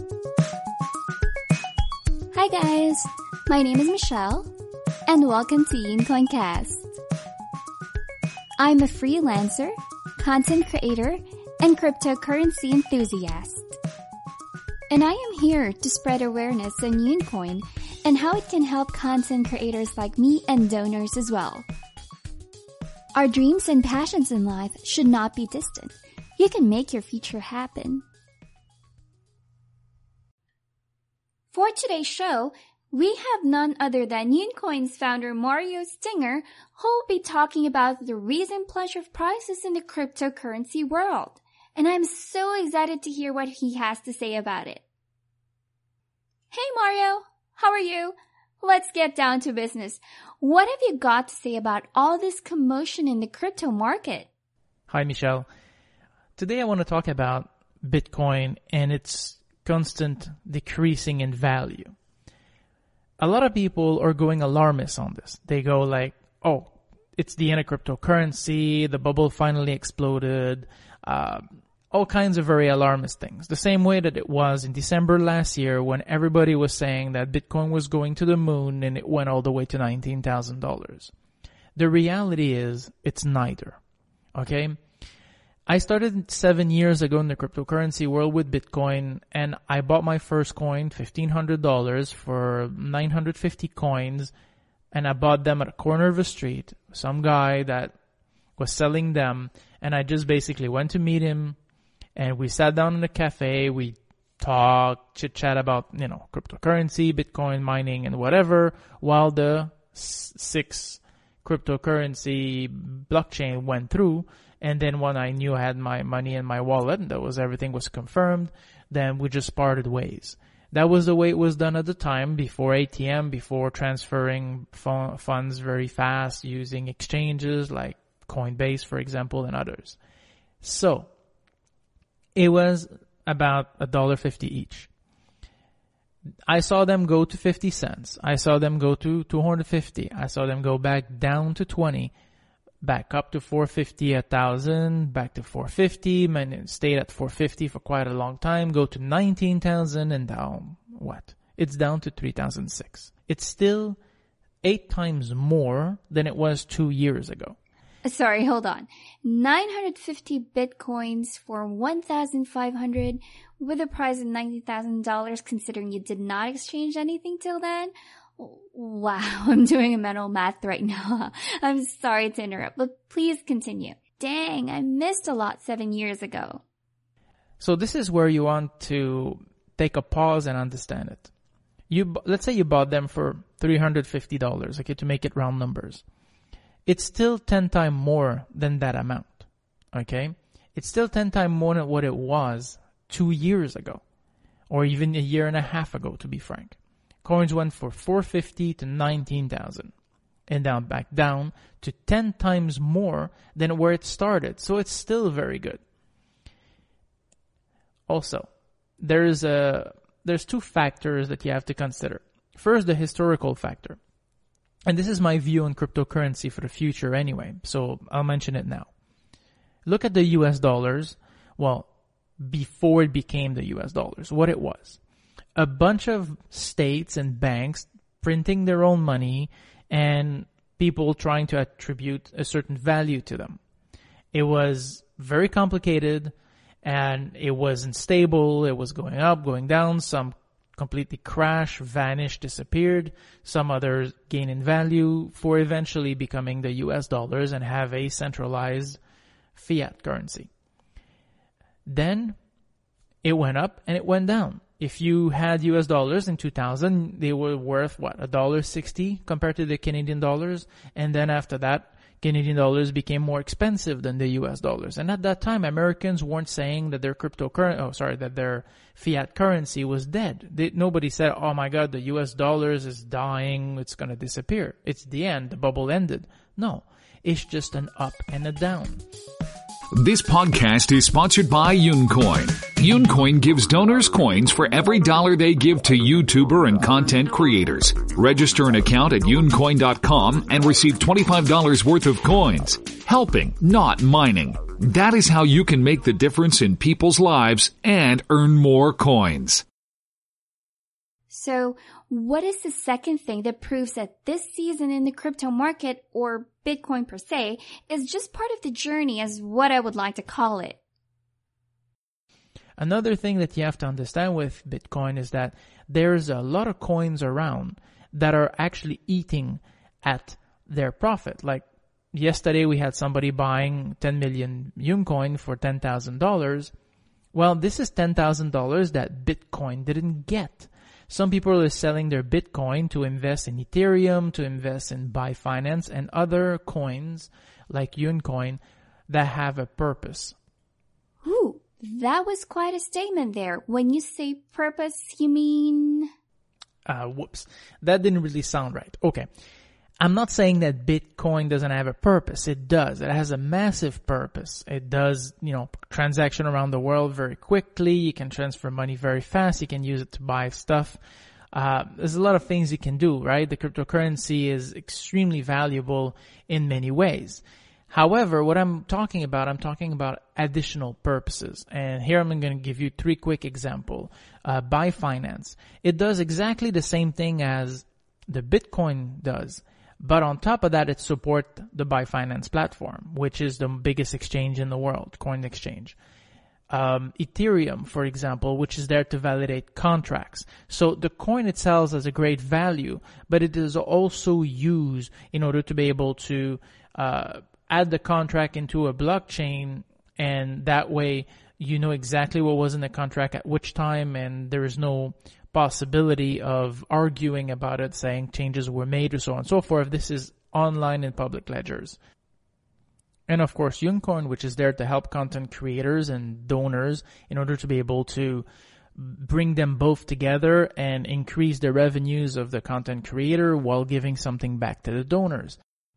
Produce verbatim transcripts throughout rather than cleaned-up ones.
Hi guys, my name is Michelle, and welcome to YunCoinCast. I'm a freelancer, content creator, and cryptocurrency enthusiast. And I am here to spread awareness on YunCoin and how it can help content creators like me and donors as well. Our dreams and passions in life should not be distant. You can make your future happen. For today's show, we have none other than YunCoin's founder Mario Stinger, who will be talking about the recent plunge of prices in the cryptocurrency world. And I'm so excited to hear what he has to say about it. Hey Mario, how are you? Let's get down to business. What have you got to say about all this commotion in the crypto market? Hi Michelle. Today I want to talk about Bitcoin and its constant decreasing in value. A lot of people are going alarmist on this. They go like, oh, it's the end of cryptocurrency, the bubble finally exploded, uh, all kinds of very alarmist things. The same way that it was in December last year when everybody was saying that Bitcoin was going to the moon and it went all the way to nineteen thousand dollars. The reality is it's neither. Okay? I started seven years ago in the cryptocurrency world with Bitcoin, and I bought my first coin, fifteen hundred dollars for nine hundred fifty coins, and I bought them at a corner of a street. Some guy that was selling them, and I just basically went to meet him, and we sat down in a cafe, we talked, chit-chat about, you know, cryptocurrency, Bitcoin mining, and whatever, while the six cryptocurrency blockchain went through. And then when I knew I had my money in my wallet, and that was everything was confirmed, then we just parted ways. That was the way it was done at the time, before A T M, before transferring fu- funds very fast using exchanges like Coinbase, for example, and others. So it was about one dollar fifty each. I saw them go to fifty cents. I saw them go to two hundred fifty. I saw them go back down to twenty. Back up to four fifty, one thousand, back to four fifty, and it stayed at four fifty for quite a long time, go to nineteen thousand, and now what? It's down to three thousand six. It's still eight times more than it was two years ago. Sorry, hold on. nine hundred fifty bitcoins for one thousand five hundred with a price of ninety thousand dollars considering you did not exchange anything till then? Wow, I'm doing a mental math right now. I'm sorry to interrupt, but please continue. Dang, I missed a lot seven years ago. So this is where you want to take a pause and understand it. You, let's say you bought them for three hundred fifty dollars, okay, to make it round numbers. It's still ten times more than that amount, okay? It's still ten times more than what it was two years ago, or even a year and a half ago, to be frank. Coins went for four fifty to nineteen thousand and down back down to ten times more than where it started. So it's still very good. Also, there's a there's two factors that you have to consider. First, the historical factor. And this is my view on cryptocurrency for the future anyway, so I'll mention it now. Look at the U S dollars, well, before it became the U S dollars, what it was. A bunch of states and banks printing their own money and people trying to attribute a certain value to them. It was very complicated and it wasn't stable. It was going up, going down. Some completely crashed, vanished, disappeared. Some others gained in value for eventually becoming the U S dollars and have a centralized fiat currency. Then it went up and it went down. If you had U S dollars in two thousand, they were worth, what, one dollar sixty compared to the Canadian dollars. And then after that, Canadian dollars became more expensive than the U S dollars. And at that time, Americans weren't saying that their cryptocurrency, oh, sorry, that their fiat currency was dead. They, nobody said, oh my God, the U S dollars is dying, it's going to disappear. It's the end, the bubble ended. No, it's just an up and a down. This podcast is sponsored by YunCoin. YunCoin gives donors coins for every dollar they give to YouTuber and content creators. Register an account at yuncoin dot com and receive twenty-five dollars worth of coins. Helping, not mining. That is how you can make the difference in people's lives and earn more coins. So what is the second thing that proves that this season in the crypto market, or Bitcoin per se, is just part of the journey, as what I would like to call it? Another thing that you have to understand with Bitcoin is that there's a lot of coins around that are actually eating at their profit. Like yesterday we had somebody buying ten million Uncoin for ten thousand dollars. Well, this is ten thousand dollars that Bitcoin didn't get. Some people are selling their Bitcoin to invest in Ethereum, to invest in Binance and other coins like Uncoin that have a purpose. Ooh, that was quite a statement there. When you say purpose, you mean... Uh, whoops. That didn't really sound right. Okay. I'm not saying that Bitcoin doesn't have a purpose. It does. It has a massive purpose. It does, you know, transaction around the world very quickly. You can transfer money very fast. You can use it to buy stuff. Uh, there's a lot of things you can do, right? The cryptocurrency is extremely valuable in many ways. However, what I'm talking about, I'm talking about additional purposes. And here I'm going to give you three quick examples. Uh, Binance. It does exactly the same thing as the Bitcoin does. But on top of that, it supports the Binance platform, which is the biggest exchange in the world, coin exchange. Um, Ethereum, for example, which is there to validate contracts. So the coin itself has a great value, but it is also used in order to be able to uh, add the contract into a blockchain, and that way you know exactly what was in the contract at which time, and there is no possibility of arguing about it, saying changes were made or so on and so forth. This is online in public ledgers. And of course, Uncoin, which is there to help content creators and donors in order to be able to bring them both together and increase the revenues of the content creator while giving something back to the donors.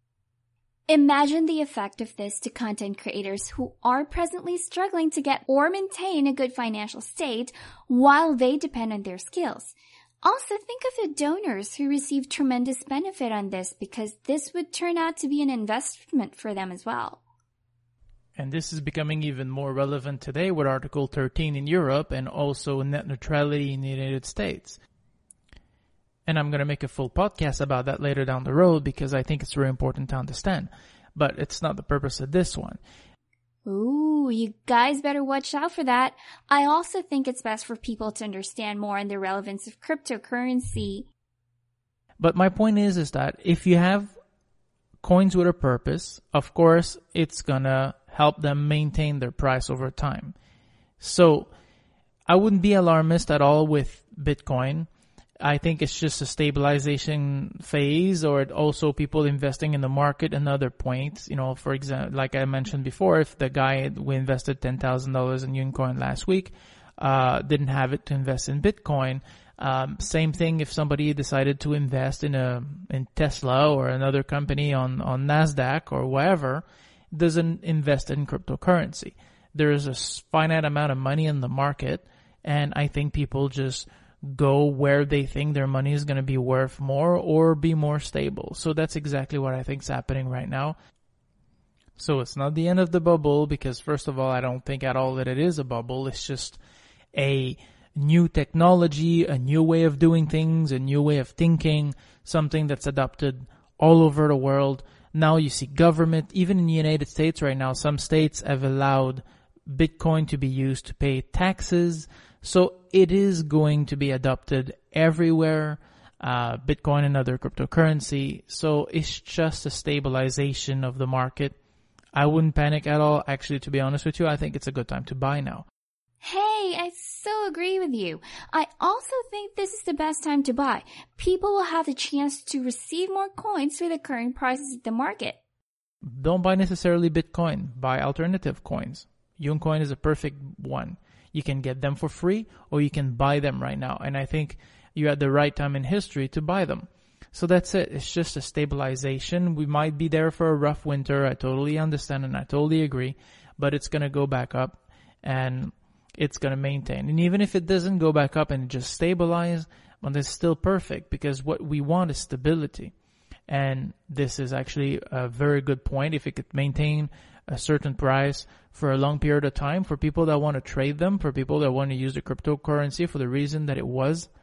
Imagine the effect of this to content creators who are presently struggling to get or maintain a good financial state while they depend on their skills. Also, think of the donors who receive tremendous benefit on this, because this would turn out to be an investment for them as well. And this is becoming even more relevant today with Article thirteen in Europe and also net neutrality in the United States. And I'm going to make a full podcast about that later down the road, because I think it's very important to understand. But it's not the purpose of this one. Ooh, you guys better watch out for that. I also think it's best for people to understand more on the relevance of cryptocurrency. But my point is, is that if you have coins with a purpose, of course, it's going to help them maintain their price over time. So I wouldn't be alarmist at all with Bitcoin. I think it's just a stabilization phase, or also people investing in the market. Another point, you know, for example, like I mentioned before, if the guy who invested ten thousand dollars in Uncoin last week uh didn't have it to invest in Bitcoin, um, same thing if somebody decided to invest in a in Tesla or another company on, on NASDAQ or wherever, doesn't invest in cryptocurrency. There is a finite amount of money in the market, and I think people just go where they think their money is going to be worth more or be more stable. So that's exactly what I think is happening right now. So it's not the end of the bubble, because first of all, I don't think at all that it is a bubble. It's just a new technology, a new way of doing things, a new way of thinking, something that's adopted all over the world. Now you see government, even in the United States right now, some states have allowed Bitcoin to be used to pay taxes. So it is going to be adopted everywhere, uh, Bitcoin and other cryptocurrency. So it's just a stabilization of the market. I wouldn't panic at all. Actually, to be honest with you, I think it's a good time to buy now. Hey, I so agree with you. I also think this is the best time to buy. People will have the chance to receive more coins for the current prices of the market. Don't buy necessarily Bitcoin. Buy alternative coins. Uncoin is a perfect one. You can get them for free, or you can buy them right now. And I think you're at the right time in history to buy them. So that's it. It's just a stabilization. We might be there for a rough winter. I totally understand and I totally agree. But it's going to go back up and it's going to maintain. And even if it doesn't go back up and it just stabilize, well, it's still perfect, because what we want is stability. And this is actually a very good point. If it could maintain a certain price for a long period of time, for people that want to trade them, for people that want to use the cryptocurrency for the reason that it was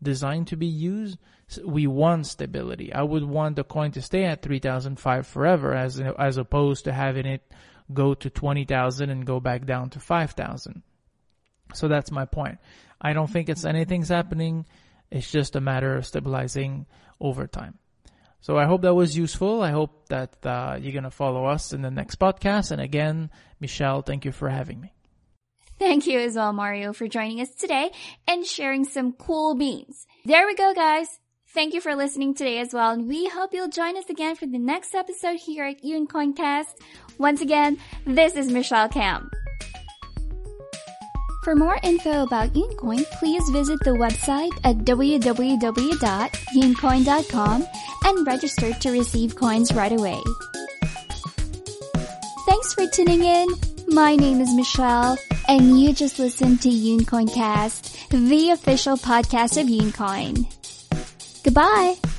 designed to be used. We want stability. I would want the coin to stay at three thousand five forever, as as opposed to having it go to twenty thousand and go back down to five thousand. So that's my point. I don't think it's anything's happening. It's just a matter of stabilizing over time. So I hope that was useful. I hope that uh, you're going to follow us in the next podcast. And again, Michelle, thank you for having me. Thank you as well, Mario, for joining us today and sharing some cool beans. There we go, guys. Thank you for listening today as well. And we hope you'll join us again for the next episode here at UnCoinCast. Once again, this is Michelle Camp. For more info about Uncoin, please visit the website at w w w dot uncoin dot com and register to receive coins right away. Thanks for tuning in. My name is Michelle, and you just listened to UnCoinCast, the official podcast of Uncoin. Goodbye!